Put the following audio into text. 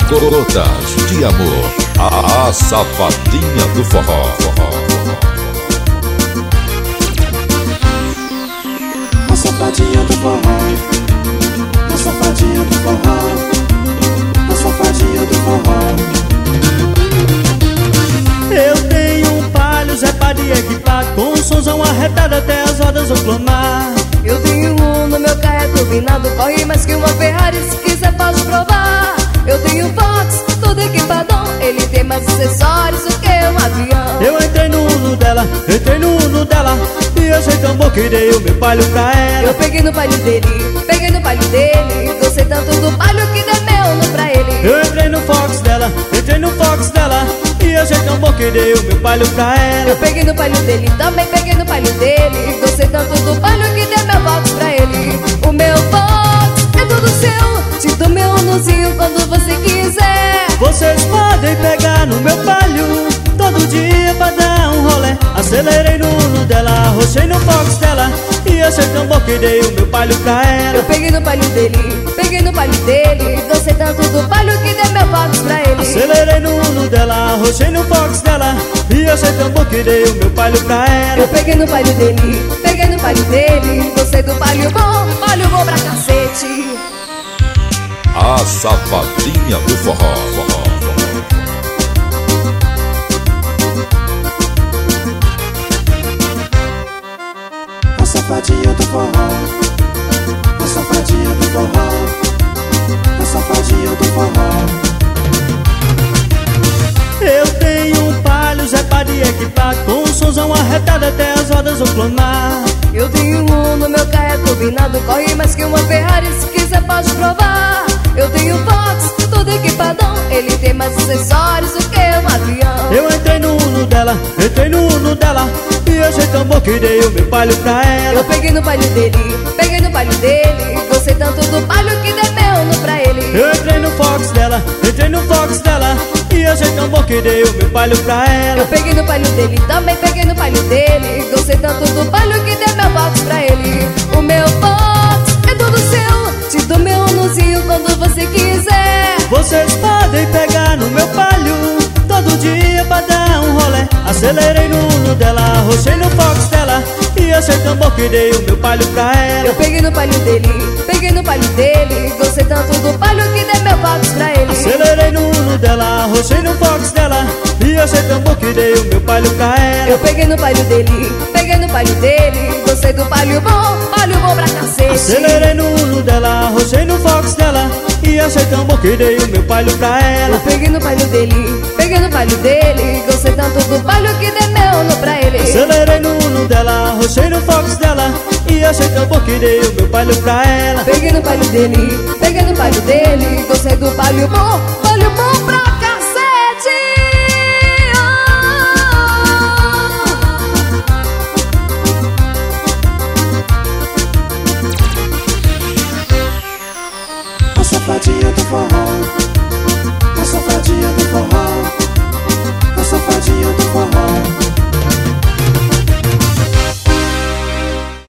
Gotas de Amor, a safadinha do forró. A safadinha do forró, a safadinha do forró, a safadinha do forró. Eu tenho um palio, Zé Padre equipado, com um somzão arretado até as rodas vão clamar. Eu tenho um no meu carro turbinado, corre mais que uma Ferrari, se quiser pode provar. Eu tenho um Fox, todo equipadão, ele tem mais acessórios do que um avião. Eu entrei no Uno dela, e achei tão bom que dei o meu palio pra ela. Eu peguei no palio dele, gostei tanto do palio que dei meu Uno pra ele. Eu entrei no Fox dela, e achei tão bom que dei o meu palio pra ela. Eu peguei no palio dele, também peguei no palio dele, gostei tanto do palio que dei meu Fox pra ele. O meu Fox é todo seu, te dou meu Unozinho quando você quiser. Vocês podem pegar no meu palio todo dia pra dar um rolê. Acelerei no Uno dela, arrochei no Fox dela, e achei tão bom que dei o meu palio pra ela. Eu peguei no palio dele, gostei tanto do palio que dei meu Fox pra ele. Acelerei no Uno dela, arrochei no Fox dela, e achei tão bom que dei o meu palio pra ela. Eu peguei no palio dele, gostei do palio bom pra cacete. A safadinha do forró. A safadinha do forró, a safadinha do forró, a safadinha do forró. Eu tenho um palio, Zé Padre equipado, com um somzão arretado até as rodas vão clamar. Eu tenho um no meu carro turbinado, corre mais que uma Ferrari, se quiser pode provar. Eu tenho um Fox, todo equipadão, ele tem mais acessórios do que um avião. Eu entrei no Uno dela, e achei tão bom que dei o meu palio pra ela. Eu peguei no palio dele, gostei tanto do palio que dei meu Uno pra ele. Eu entrei no Fox dela, e achei tão bom que dei o meu palio pra ela. Eu peguei no palio dele, também peguei no palio dele, gostei tanto do palio que dei meu Fox pra ele. O meu Fox é todo seu, te dou meu Unozinho quando você quiser. Vocês podem pegar no meu palio todo dia pra dar um rolê. Acelerei no Uno dela, arrochei no Fox dela, e achei tão bom que dei o meu palio pra ela. Eu peguei no palio dele, gostei tanto do palio que dei meu Fox pra ele. Acelerei no Uno dela, arrochei no Fox dela, e achei tão bom que dei o meu palio pra ela. Eu peguei no palio dele, gostei do palio bom pra cacete. Acelerei no Uno dela, arrochei no Fox dela, e achei tão bom que dei o meu palio pra ela. Eu peguei no palio dele, gostei tanto do palio que dei meu Uno pra ele. Acelerei no Uno dela, arrochei no Fox dela, e achei tão bom que dei o meu palio pra ela. Peguei no palio dele, gostei do palio bom pra cacete. A safadinha do forró,